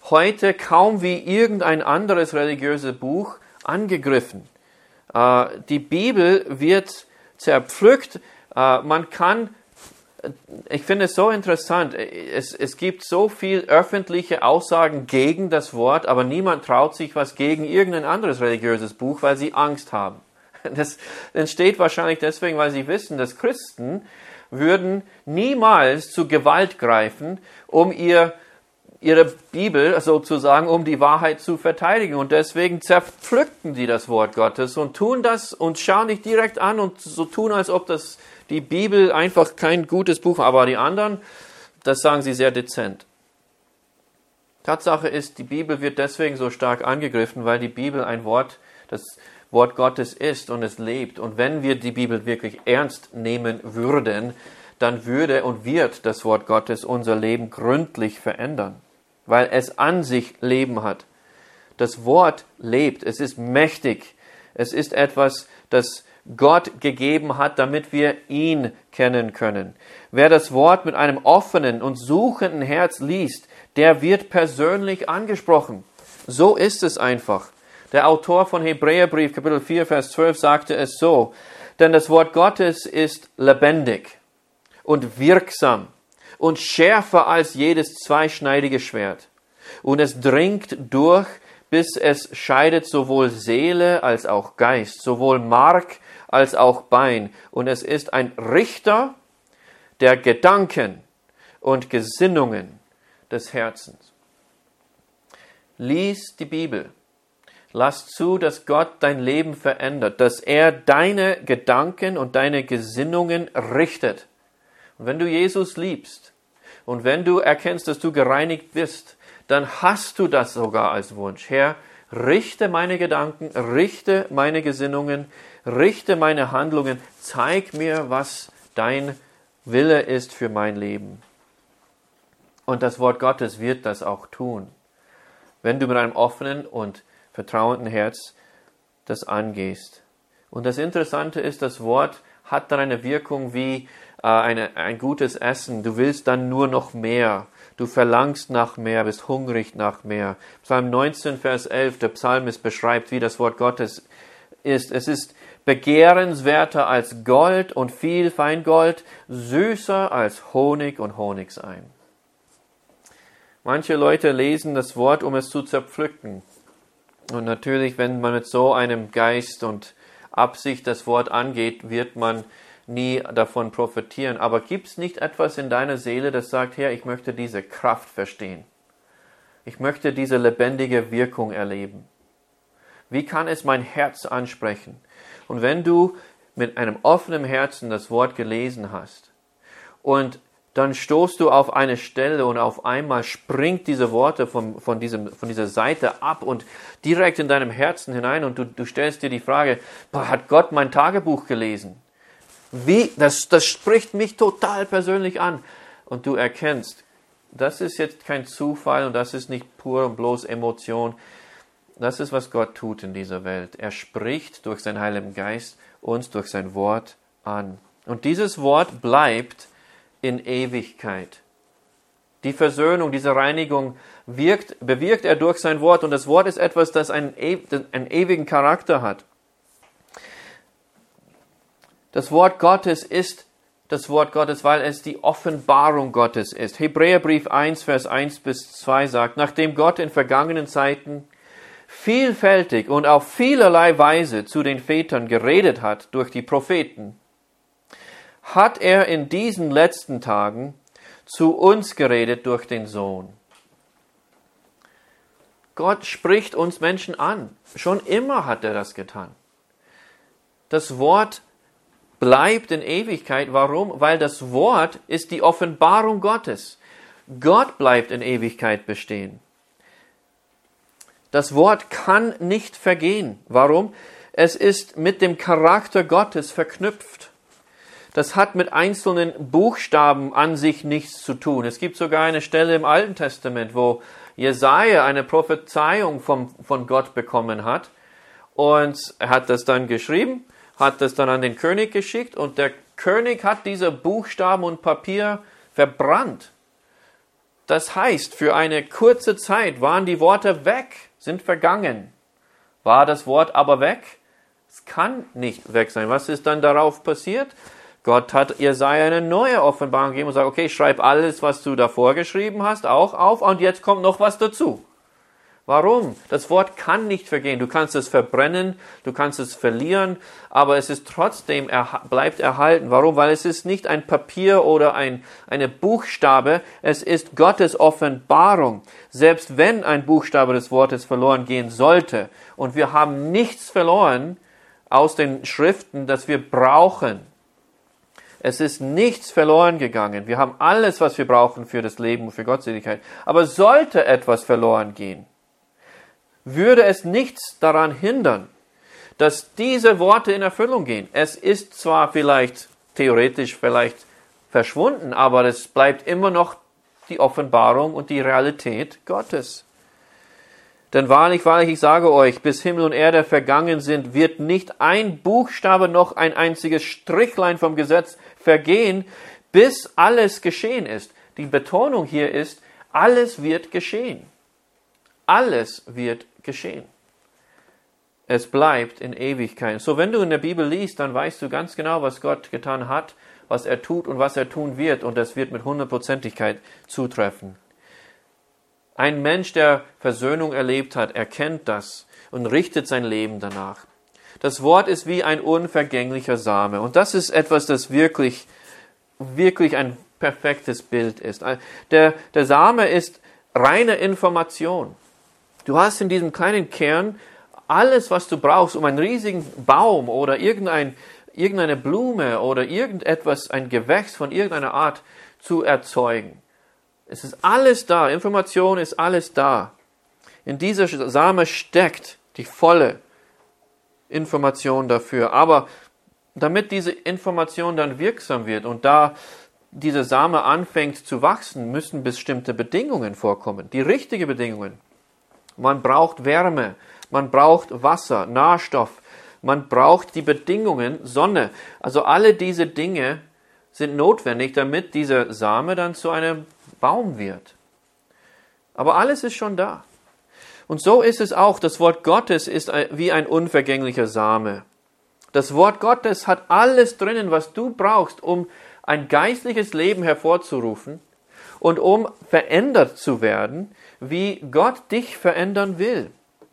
heute kaum wie irgendein anderes religiöses Buch angegriffen. Äh, die Bibel wird zerpflückt. Äh, man kann, ich finde es so interessant, es, es gibt so viel öffentliche Aussagen gegen das Wort, aber niemand traut sich was gegen irgendein anderes religiöses Buch, weil sie Angst haben. Das entsteht wahrscheinlich deswegen, weil sie wissen, dass Christen würden niemals zu Gewalt greifen, um ihr, ihre Bibel sozusagen, um die Wahrheit zu verteidigen. Und deswegen zerpflückten sie das Wort Gottes und tun das und schauen dich direkt an und so tun, als ob das die Bibel einfach kein gutes Buch war. Aber die anderen, das sagen sie sehr dezent. Tatsache ist, die Bibel wird deswegen so stark angegriffen, weil die Bibel ein Wort, das Wort Gottes ist und es lebt. Und wenn wir die Bibel wirklich ernst nehmen würden, dann würde und wird das Wort Gottes unser Leben gründlich verändern, weil es an sich Leben hat. Das Wort lebt, es ist mächtig, es ist etwas, das Gott gegeben hat, damit wir ihn kennen können. Wer das Wort mit einem offenen und suchenden Herz liest, der wird persönlich angesprochen. So ist es einfach. Der Autor von Hebräerbrief, Kapitel vier, Vers zwölf, sagte es so: Denn das Wort Gottes ist lebendig und wirksam und schärfer als jedes zweischneidige Schwert. Und es dringt durch, bis es scheidet sowohl Seele als auch Geist, sowohl Mark als auch Bein. Und es ist ein Richter der Gedanken und Gesinnungen des Herzens. Lies die Bibel. Lass zu, dass Gott dein Leben verändert, dass er deine Gedanken und deine Gesinnungen richtet. Und wenn du Jesus liebst und wenn du erkennst, dass du gereinigt bist, dann hast du das sogar als Wunsch. Herr, richte meine Gedanken, richte meine Gesinnungen, richte meine Handlungen, zeig mir, was dein Wille ist für mein Leben. Und das Wort Gottes wird das auch tun, wenn du mit einem offenen und vertrauenden Herz das angehst. Und das Interessante ist, das Wort hat dann eine Wirkung wie äh, eine, ein gutes Essen. Du willst dann nur noch mehr. Du verlangst nach mehr, bist hungrig nach mehr. Psalm neunzehn, Vers elf, der Psalmist beschreibt, wie das Wort Gottes ist. Es ist begehrenswerter als Gold und viel Feingold, süßer als Honig und Honigseim. Manche Leute lesen das Wort, um es zu zerpflücken. Und natürlich, wenn man mit so einem Geist und Absicht das Wort angeht, wird man nie davon profitieren. Aber gibt es nicht etwas in deiner Seele, das sagt, Herr, ich möchte diese Kraft verstehen. Ich möchte diese lebendige Wirkung erleben. Wie kann es mein Herz ansprechen? Und wenn du mit einem offenen Herzen das Wort gelesen hast und dann stoßt du auf eine Stelle und auf einmal springt diese Worte von, von, diesem, von dieser Seite ab und direkt in deinem Herzen hinein und du, du stellst dir die Frage, boah, hat Gott mein Tagebuch gelesen? Wie? Das, das spricht mich total persönlich an. Und du erkennst, das ist jetzt kein Zufall und das ist nicht pur und bloß Emotion. Das ist, was Gott tut in dieser Welt. Er spricht durch seinen Heiligen Geist uns durch sein Wort an. Und dieses Wort bleibt in Ewigkeit. Die Versöhnung, diese Reinigung wirkt, bewirkt er durch sein Wort. Und das Wort ist etwas, das einen, einen ewigen Charakter hat. Das Wort Gottes ist das Wort Gottes, weil es die Offenbarung Gottes ist. Hebräerbrief eins, Vers eins bis zwei sagt, nachdem Gott in vergangenen Zeiten vielfältig und auf vielerlei Weise zu den Vätern geredet hat durch die Propheten, hat er in diesen letzten Tagen zu uns geredet durch den Sohn. Gott spricht uns Menschen an. Schon immer hat er das getan. Das Wort bleibt in Ewigkeit. Warum? Weil das Wort ist die Offenbarung Gottes. Gott bleibt in Ewigkeit bestehen. Das Wort kann nicht vergehen. Warum? Es ist mit dem Charakter Gottes verknüpft. Das hat mit einzelnen Buchstaben an sich nichts zu tun. Es gibt sogar eine Stelle im Alten Testament, wo Jesaja eine Prophezeiung vom, von Gott bekommen hat. Und er hat das dann geschrieben, hat das dann an den König geschickt und der König hat diese Buchstaben und Papier verbrannt. Das heißt, für eine kurze Zeit waren die Worte weg, sind vergangen. War das Wort aber weg? Es kann nicht weg sein. Was ist dann darauf passiert? Gott hat Jesaja eine neue Offenbarung gegeben und sagt, okay, schreib alles, was du davor geschrieben hast, auch auf und jetzt kommt noch was dazu. Warum? Das Wort kann nicht vergehen. Du kannst es verbrennen, du kannst es verlieren, aber es ist trotzdem, er, bleibt erhalten. Warum? Weil es ist nicht ein Papier oder ein, eine Buchstabe, es ist Gottes Offenbarung. Selbst wenn ein Buchstabe des Wortes verloren gehen sollte und wir haben nichts verloren aus den Schriften, das wir brauchen. Es ist nichts verloren gegangen. Wir haben alles, was wir brauchen für das Leben und für Gottseligkeit. Aber sollte etwas verloren gehen, würde es nichts daran hindern, dass diese Worte in Erfüllung gehen. Es ist zwar vielleicht theoretisch vielleicht verschwunden, aber es bleibt immer noch die Offenbarung und die Realität Gottes. Denn wahrlich, wahrlich, ich sage euch, bis Himmel und Erde vergangen sind, wird nicht ein Buchstabe noch ein einziges Strichlein vom Gesetz vergehen, bis alles geschehen ist. Die Betonung hier ist, alles wird geschehen. Alles wird geschehen. Es bleibt in Ewigkeit. So, wenn du in der Bibel liest, dann weißt du ganz genau, was Gott getan hat, was er tut und was er tun wird. Und das wird mit Hundertprozentigkeit zutreffen. Ein Mensch, der Versöhnung erlebt hat, erkennt das und richtet sein Leben danach. Das Wort ist wie ein unvergänglicher Same. Und das ist etwas, das wirklich, wirklich ein perfektes Bild ist. Der, der Same ist reine Information. Du hast in diesem kleinen Kern alles, was du brauchst, um einen riesigen Baum oder irgendein, irgendeine Blume oder irgendetwas, ein Gewächs von irgendeiner Art zu erzeugen. Es ist alles da. Information ist alles da. In dieser Same steckt die volle Information dafür. Aber damit diese Information dann wirksam wird und da dieser Same anfängt zu wachsen, müssen bestimmte Bedingungen vorkommen. Die richtigen Bedingungen. Man braucht Wärme, man braucht Wasser, Nährstoff, man braucht die Bedingungen, Sonne. Also alle diese Dinge sind notwendig, damit dieser Same dann zu einem Baum wird. Aber alles ist schon da. Und so ist es auch. Das Wort Gottes ist wie ein unvergänglicher Same. Das Wort Gottes hat alles drinnen, was du brauchst, um ein geistliches Leben hervorzurufen und um verändert zu werden, wie Gott dich verändern will.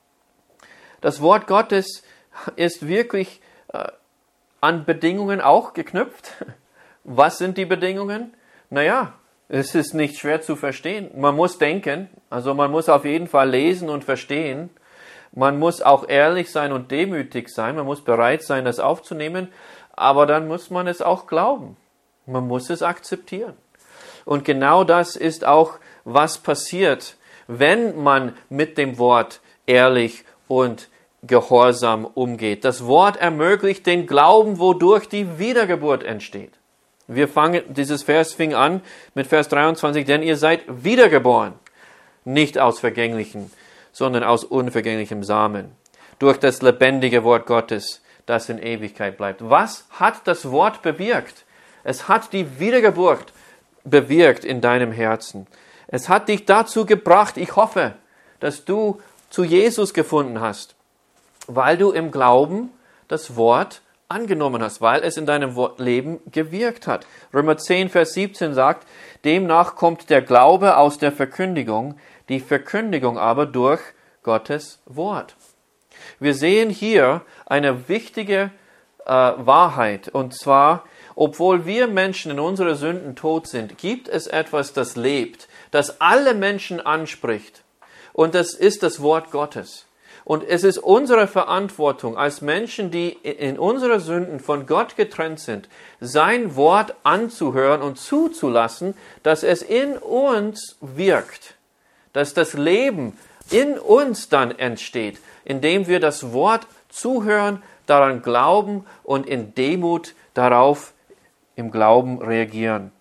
Das Wort Gottes ist wirklich äh, an Bedingungen auch geknüpft. Was sind die Bedingungen? Naja, es ist nicht schwer zu verstehen. Man muss denken, also man muss auf jeden Fall lesen und verstehen. Man muss auch ehrlich sein und demütig sein. Man muss bereit sein, das aufzunehmen. Aber dann muss man es auch glauben. Man muss es akzeptieren. Und genau das ist auch, was passiert, wenn man mit dem Wort ehrlich und gehorsam umgeht. Das Wort ermöglicht den Glauben, wodurch die Wiedergeburt entsteht. Wir fangen, dieses Vers fing an mit Vers dreiundzwanzig, denn ihr seid wiedergeboren, nicht aus vergänglichen, sondern aus unvergänglichem Samen, durch das lebendige Wort Gottes, das in Ewigkeit bleibt. Was hat das Wort bewirkt? Es hat die Wiedergeburt bewirkt in deinem Herzen. Es hat dich dazu gebracht, ich hoffe, dass du zu Jesus gefunden hast, weil du im Glauben das Wort angenommen hast, weil es in deinem Leben gewirkt hat. Römer zehn, Vers siebzehn sagt, demnach kommt der Glaube aus der Verkündigung, die Verkündigung aber durch Gottes Wort. Wir sehen hier eine wichtige äh, Wahrheit, und zwar, obwohl wir Menschen in unseren Sünden tot sind, gibt es etwas, das lebt, das alle Menschen anspricht. Und das ist das Wort Gottes. Und es ist unsere Verantwortung als Menschen, die in unserer Sünden von Gott getrennt sind, sein Wort anzuhören und zuzulassen, dass es in uns wirkt. Dass das Leben in uns dann entsteht, indem wir das Wort zuhören, daran glauben und in Demut darauf im Glauben reagieren.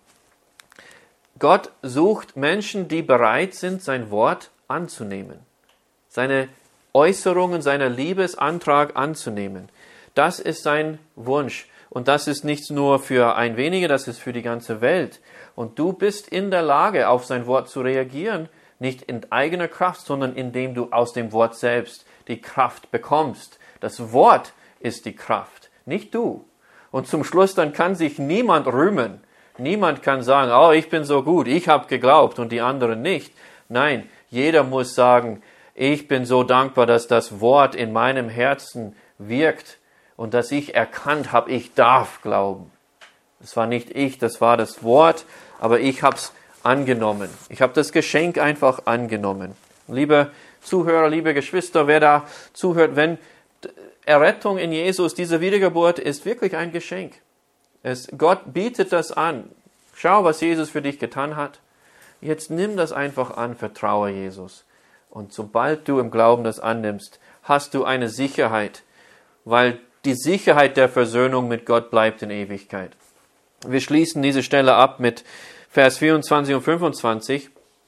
Gott sucht Menschen, die bereit sind, sein Wort anzunehmen. Seine Äußerungen seiner Liebesantrag anzunehmen. Das ist sein Wunsch. Und das ist nicht nur für ein wenige, das ist für die ganze Welt. Und du bist in der Lage, auf sein Wort zu reagieren, nicht in eigener Kraft, sondern indem du aus dem Wort selbst die Kraft bekommst. Das Wort ist die Kraft, nicht du. Und zum Schluss dann kann sich niemand rühmen. Niemand kann sagen, oh, ich bin so gut, ich habe geglaubt und die anderen nicht. Nein, jeder muss sagen, ich bin so dankbar, dass das Wort in meinem Herzen wirkt und dass ich erkannt habe, ich darf glauben. Das war nicht ich, das war das Wort, aber ich habe es angenommen. Ich habe das Geschenk einfach angenommen. Liebe Zuhörer, liebe Geschwister, wer da zuhört, wenn Errettung in Jesus, diese Wiedergeburt ist wirklich ein Geschenk. Es, Gott bietet das an. Schau, was Jesus für dich getan hat. Jetzt nimm das einfach an, vertraue Jesus. Und sobald du im Glauben das annimmst, hast du eine Sicherheit, weil die Sicherheit der Versöhnung mit Gott bleibt in Ewigkeit. Wir schließen diese Stelle ab mit Vers vierundzwanzig und fünfundzwanzig.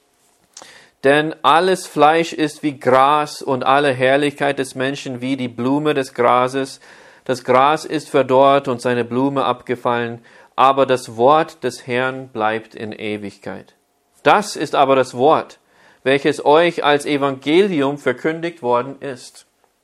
Denn alles Fleisch ist wie Gras und alle Herrlichkeit des Menschen wie die Blume des Grases. Das Gras ist verdorrt und seine Blume abgefallen, aber das Wort des Herrn bleibt in Ewigkeit. Das ist aber das Wort, welches euch als Evangelium verkündigt worden ist.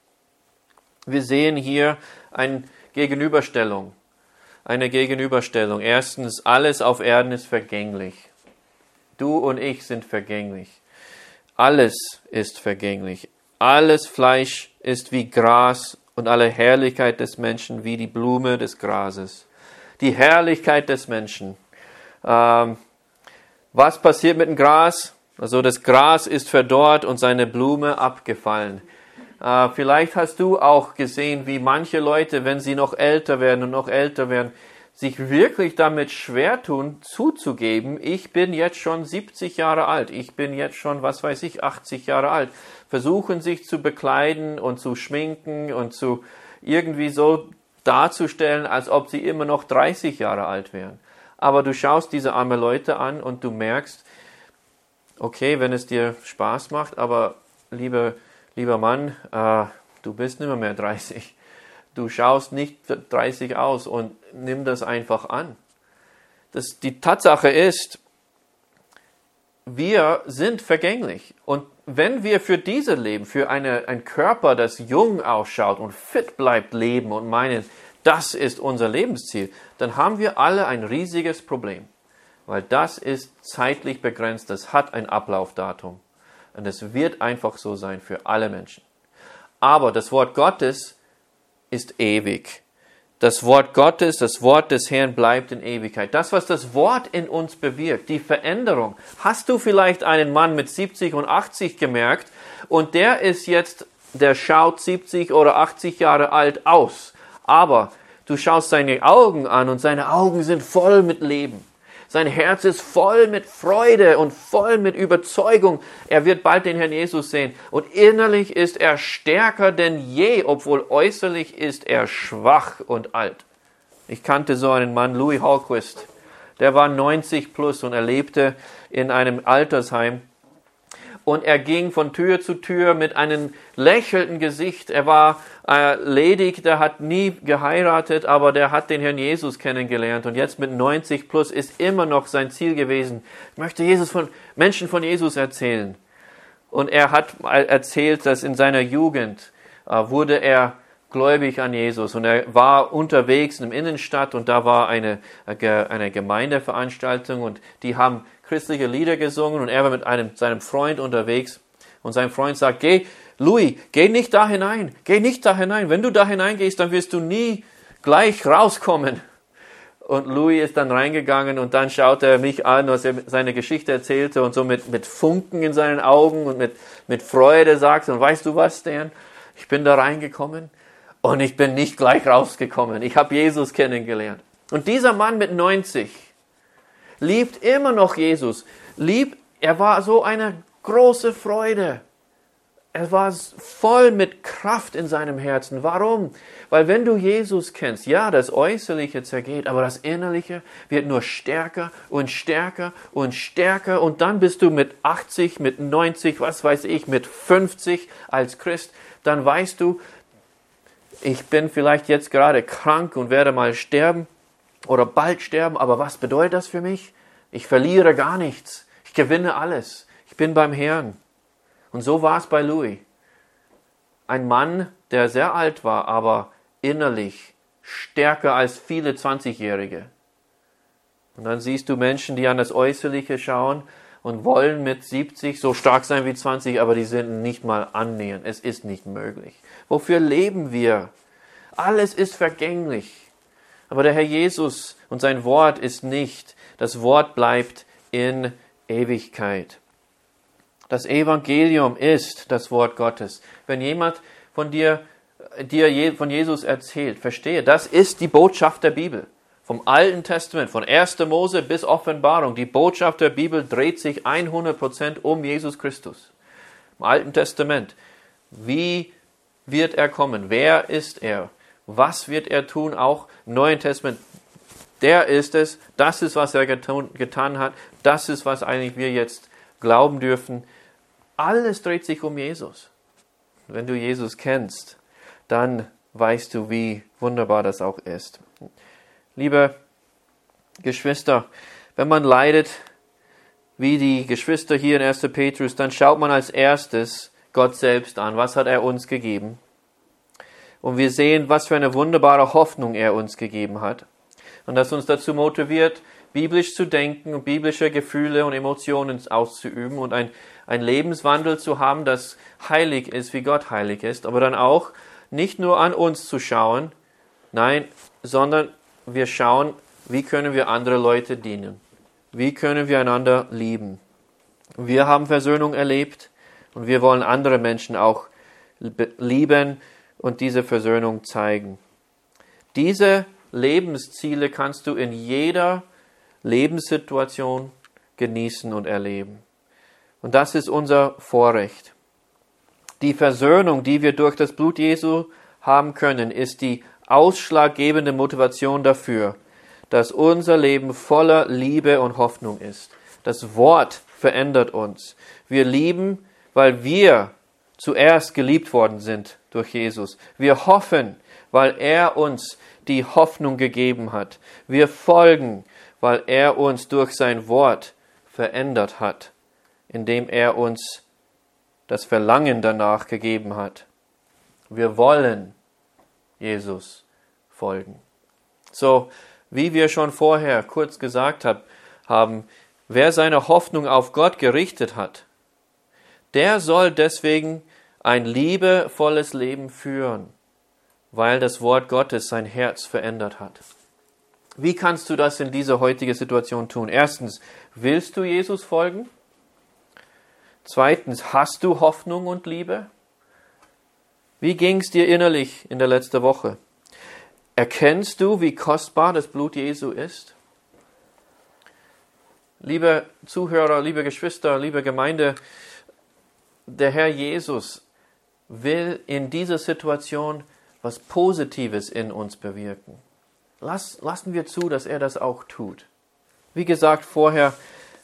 Wir sehen hier eine Gegenüberstellung. Eine Gegenüberstellung. Erstens, alles auf Erden ist vergänglich. Du und ich sind vergänglich. Alles ist vergänglich. Alles Fleisch ist wie Gras und alle Herrlichkeit des Menschen wie die Blume des Grases. Die Herrlichkeit des Menschen. Ähm, was passiert mit dem Gras? Also das Gras ist verdorrt und seine Blume abgefallen. Äh, vielleicht hast du auch gesehen, wie manche Leute, wenn sie noch älter werden und noch älter werden, sich wirklich damit schwer tun, zuzugeben, ich bin jetzt schon siebzig Jahre alt, ich bin jetzt schon, was weiß ich, achtzig Jahre alt. Versuchen sich zu bekleiden und zu schminken und zu irgendwie so darzustellen, als ob sie immer noch dreißig Jahre alt wären. Aber du schaust diese armen Leute an und du merkst, okay, wenn es dir Spaß macht, aber liebe, lieber Mann, äh, du bist nicht mehr, mehr dreißig. Du schaust nicht dreißig aus und nimm das einfach an. Das, die Tatsache ist, wir sind vergänglich. Und wenn wir für diese leben, für eine, einen Körper, das jung ausschaut und fit bleibt, leben und meinen, das ist unser Lebensziel, dann haben wir alle ein riesiges Problem. Weil das ist zeitlich begrenzt, das hat ein Ablaufdatum. Und es wird einfach so sein für alle Menschen. Aber das Wort Gottes ist ewig. Das Wort Gottes, das Wort des Herrn bleibt in Ewigkeit. Das, was das Wort in uns bewirkt, die Veränderung. Hast du vielleicht einen Mann mit siebzig und achtzig gemerkt und der ist jetzt, der schaut siebzig oder achtzig Jahre alt aus. Aber du schaust seine Augen an und seine Augen sind voll mit Leben. Sein Herz ist voll mit Freude und voll mit Überzeugung. Er wird bald den Herrn Jesus sehen. Und innerlich ist er stärker denn je, obwohl äußerlich ist er schwach und alt. Ich kannte so einen Mann, Louis Hallquist. Der war neunzig plus und er lebte in einem Altersheim. Und er ging von Tür zu Tür mit einem lächelnden Gesicht. Er war äh, ledig, der hat nie geheiratet, aber der hat den Herrn Jesus kennengelernt. Und jetzt mit neunzig plus ist immer noch sein Ziel gewesen, ich möchte Jesus von, Menschen von Jesus erzählen. Und er hat erzählt, dass in seiner Jugend äh, wurde er gläubig an Jesus. Und er war unterwegs in der Innenstadt und da war eine, eine Gemeindeveranstaltung und die haben christliche Lieder gesungen und er war mit einem, seinem Freund unterwegs und sein Freund sagt, geh, Louis, geh nicht da hinein, geh nicht da hinein. Wenn du da hineingehst, dann wirst du nie gleich rauskommen. Und Louis ist dann reingegangen und dann schaute er mich an, als er seine Geschichte erzählte und so mit, mit Funken in seinen Augen und mit, mit Freude sagte, und weißt du was, Stan? Ich bin da reingekommen und ich bin nicht gleich rausgekommen. Ich habe Jesus kennengelernt. Und dieser Mann mit neunzig liebt immer noch Jesus. Liebt, er war so eine große Freude. Er war voll mit Kraft in seinem Herzen. Warum? Weil wenn du Jesus kennst, ja, das Äußerliche zergeht, aber das Innerliche wird nur stärker und stärker und stärker. Und dann bist du mit achtzig, mit neunzig, was weiß ich, mit fünfzig als Christ. Dann weißt du, ich bin vielleicht jetzt gerade krank und werde mal sterben oder bald sterben, aber was bedeutet das für mich? Ich verliere gar nichts. Ich gewinne alles. Ich bin beim Herrn. Und so war es bei Louis. Ein Mann, der sehr alt war, aber innerlich stärker als viele zwanzigjährige. Und dann siehst du Menschen, die an das Äußerliche schauen und wollen mit siebzig so stark sein wie zwanzig, aber die sind nicht mal annähernd. Es ist nicht möglich. Wofür leben wir? Alles ist vergänglich. Aber der Herr Jesus und sein Wort ist nicht. Das Wort bleibt in Ewigkeit. Das Evangelium ist das Wort Gottes. Wenn jemand von dir, dir von Jesus erzählt, verstehe, das ist die Botschaft der Bibel. Vom Alten Testament, von erster Mose bis Offenbarung. Die Botschaft der Bibel dreht sich hundert Prozent um Jesus Christus. Im Alten Testament. Wie wird er kommen? Wer ist er? Was wird er tun? Auch im Neuen Testament. Der ist es. Das ist, was er getan, getan hat. Das ist, was eigentlich wir jetzt glauben dürfen. Alles dreht sich um Jesus. Wenn du Jesus kennst, dann weißt du, wie wunderbar das auch ist. Liebe Geschwister, wenn man leidet, wie die Geschwister hier in erster Petrus, dann schaut man als erstes Gott selbst an. Was hat er uns gegeben? Und wir sehen, was für eine wunderbare Hoffnung er uns gegeben hat. Und das uns dazu motiviert, biblisch zu denken und biblische Gefühle und Emotionen auszuüben und ein, ein Lebenswandel zu haben, das heilig ist, wie Gott heilig ist, aber dann auch nicht nur an uns zu schauen, nein, sondern wir schauen, wie können wir andere Leute dienen? Wie können wir einander lieben? Wir haben Versöhnung erlebt und wir wollen andere Menschen auch lieben und diese Versöhnung zeigen. Diese Lebensziele kannst du in jeder Lebenssituation genießen und erleben. Und das ist unser Vorrecht. Die Versöhnung, die wir durch das Blut Jesu haben können, ist die ausschlaggebende Motivation dafür, dass unser Leben voller Liebe und Hoffnung ist. Das Wort verändert uns. Wir lieben, weil wir zuerst geliebt worden sind durch Jesus. Wir hoffen, weil er uns die Hoffnung gegeben hat. Wir folgen, weil er uns durch sein Wort verändert hat, indem er uns das Verlangen danach gegeben hat. Wir wollen Jesus folgen. So, wie wir schon vorher kurz gesagt haben, wer seine Hoffnung auf Gott gerichtet hat, der soll deswegen ein liebevolles Leben führen, weil das Wort Gottes sein Herz verändert hat. Wie kannst du das in dieser heutigen Situation tun? Erstens, willst du Jesus folgen? Zweitens, hast du Hoffnung und Liebe? Wie ging es dir innerlich in der letzten Woche? Erkennst du, wie kostbar das Blut Jesu ist? Liebe Zuhörer, liebe Geschwister, liebe Gemeinde, der Herr Jesus will in dieser Situation was Positives in uns bewirken. Lass, lassen wir zu, dass er das auch tut. Wie gesagt vorher,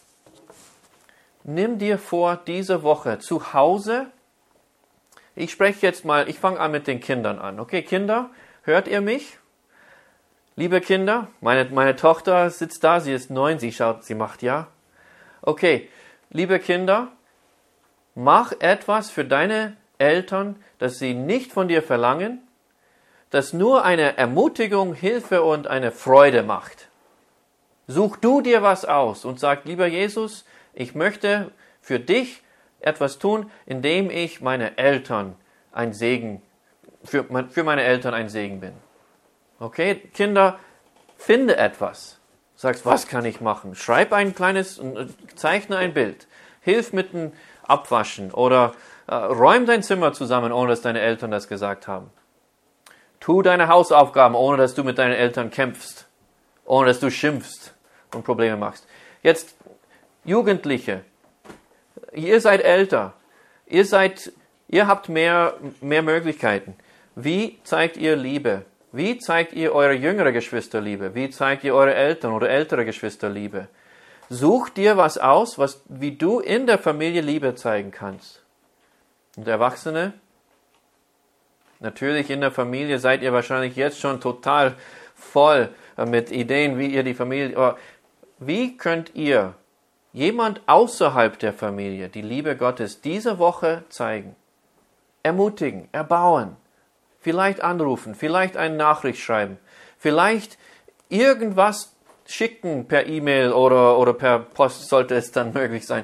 nimm dir vor, diese Woche zu Hause, ich spreche jetzt mal, ich fange an mit den Kindern an. Okay, Kinder, hört ihr mich? Liebe Kinder, meine, meine Tochter sitzt da, sie ist neun, sie schaut, sie macht ja. Okay, liebe Kinder, mach etwas für deine Eltern, das sie nicht von dir verlangen, das nur eine Ermutigung, Hilfe und eine Freude macht. Such du dir was aus und sag, lieber Jesus, ich möchte für dich etwas tun, indem ich meine Eltern ein Segen, für, für meine Eltern ein Segen bin. Okay, Kinder, finde etwas. Sagst, was kann ich machen? Schreib ein kleines, zeichne ein Bild. Hilf mit dem Abwaschen oder äh, räum dein Zimmer zusammen, ohne dass deine Eltern das gesagt haben. Tu deine Hausaufgaben, ohne dass du mit deinen Eltern kämpfst, ohne dass du schimpfst und Probleme machst. Jetzt, Jugendliche, ihr seid älter, ihr seid, ihr habt mehr, mehr Möglichkeiten. Wie zeigt ihr Liebe? Wie zeigt ihr eure jüngere Geschwister Liebe? Wie zeigt ihr eure Eltern oder ältere Geschwister Liebe? Such dir was aus, was, wie du in der Familie Liebe zeigen kannst. Und Erwachsene, Natürlich in der Familie seid ihr wahrscheinlich jetzt schon total voll mit Ideen, wie ihr die Familie... Aber wie könnt ihr jemand außerhalb der Familie die Liebe Gottes diese Woche zeigen? Ermutigen, erbauen, vielleicht anrufen, vielleicht eine Nachricht schreiben, vielleicht irgendwas schicken per E-Mail oder, oder per Post, sollte es dann möglich sein.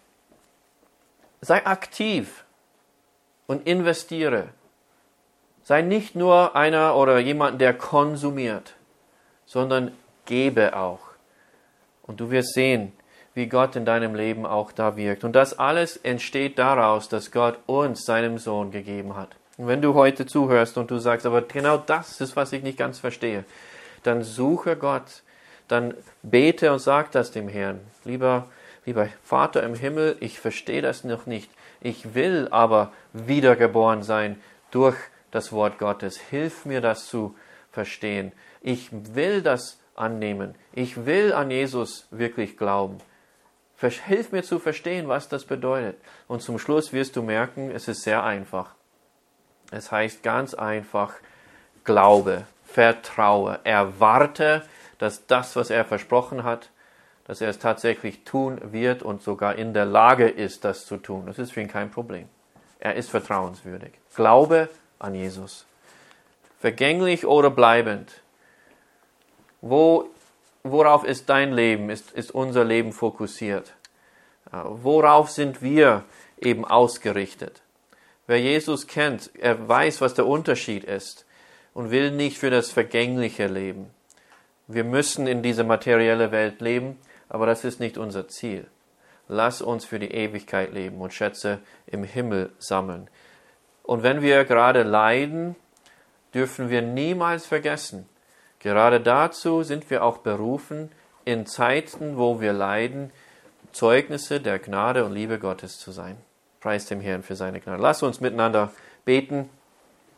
Sei aktiv und investiere. Sei nicht nur einer oder jemand, der konsumiert, sondern gebe auch. Und du wirst sehen, wie Gott in deinem Leben auch da wirkt. Und das alles entsteht daraus, dass Gott uns seinem Sohn gegeben hat. Und wenn du heute zuhörst und du sagst, aber genau das ist, was ich nicht ganz verstehe, dann suche Gott, dann bete und sag das dem Herrn. Lieber, lieber Vater im Himmel, ich verstehe das noch nicht. Ich will aber wiedergeboren sein durch das Wort Gottes. Hilf mir, das zu verstehen. Ich will das annehmen. Ich will an Jesus wirklich glauben. Hilf mir zu verstehen, was das bedeutet. Und zum Schluss wirst du merken, es ist sehr einfach. Es heißt ganz einfach, glaube, vertraue, erwarte, dass das, was er versprochen hat, dass er es tatsächlich tun wird und sogar in der Lage ist, das zu tun. Das ist für ihn kein Problem. Er ist vertrauenswürdig. Glaube an Jesus. Vergänglich oder bleibend. Wo, worauf ist dein Leben, ist, ist unser Leben fokussiert? Worauf sind wir eben ausgerichtet? Wer Jesus kennt, er weiß, was der Unterschied ist und will nicht für das Vergängliche leben. Wir müssen in dieser materiellen Welt leben, aber das ist nicht unser Ziel. Lass uns für die Ewigkeit leben und Schätze im Himmel sammeln. Und wenn wir gerade leiden, dürfen wir niemals vergessen, gerade dazu sind wir auch berufen, in Zeiten, wo wir leiden, Zeugnisse der Gnade und Liebe Gottes zu sein. Preis dem Herrn für seine Gnade. Lass uns miteinander beten.